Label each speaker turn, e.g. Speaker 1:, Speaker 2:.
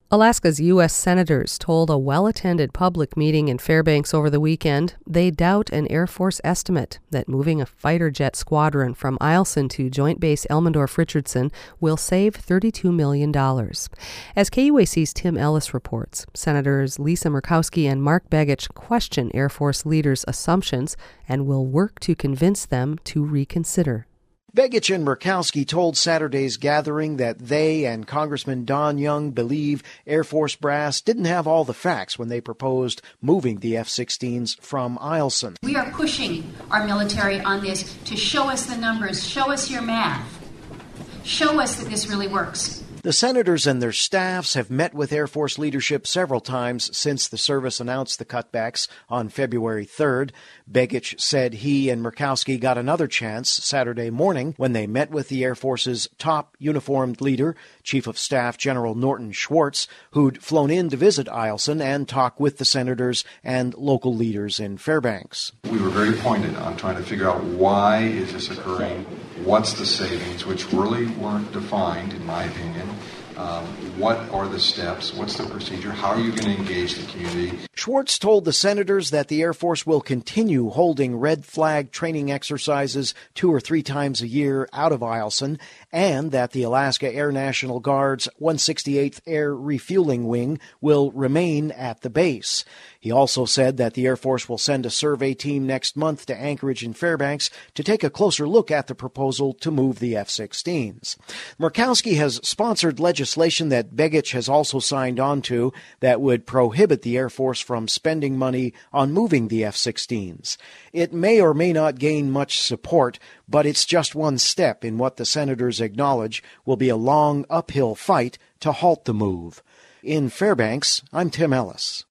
Speaker 1: Alaska's U.S. senators told a well-attended public meeting in Fairbanks over the weekend they doubt an Air Force estimate that moving a fighter jet squadron from Eielson to Joint Base Elmendorf-Richardson will save $32 million. As KUAC's Tim Ellis reports, Senators Lisa Murkowski and Mark Begich question Air Force leaders' assumptions and will work to convince them to reconsider.
Speaker 2: Begich and Murkowski told Saturday's gathering that they and Congressman Don Young believe Air Force brass didn't have all the facts when they proposed moving the F-16s from Eielson.
Speaker 3: We are pushing our military on this to show us the numbers, show us your math, show us that this really works.
Speaker 2: The senators and their staffs have met with Air Force leadership several times since the service announced the cutbacks on February 3rd. Begich said he and Murkowski got another chance Saturday morning when they met with the Air Force's top uniformed leader, Chief of Staff General Norton Schwartz, who'd flown in to visit Eielson and talk with the senators and local leaders in Fairbanks.
Speaker 4: We were very pointed on trying to figure out why is this occurring, what's the savings, which really weren't defined, in my opinion. What are the steps? What's the procedure? How are you going to engage the community?
Speaker 2: Schwartz told the senators that the Air Force will continue holding red flag training exercises 2 or 3 times a year out of Eielson, and that the Alaska Air National Guard's 168th Air Refueling Wing will remain at the base. He also said that the Air Force will send a survey team next month to Anchorage and Fairbanks to take a closer look at the proposal to move the F-16s. Murkowski has sponsored legislation that Begich has also signed on to that would prohibit the Air Force from spending money on moving the F-16s. It may or may not gain much support, but it's just one step in what the senators acknowledge will be a long uphill fight to halt the move. In Fairbanks, I'm Tim Ellis.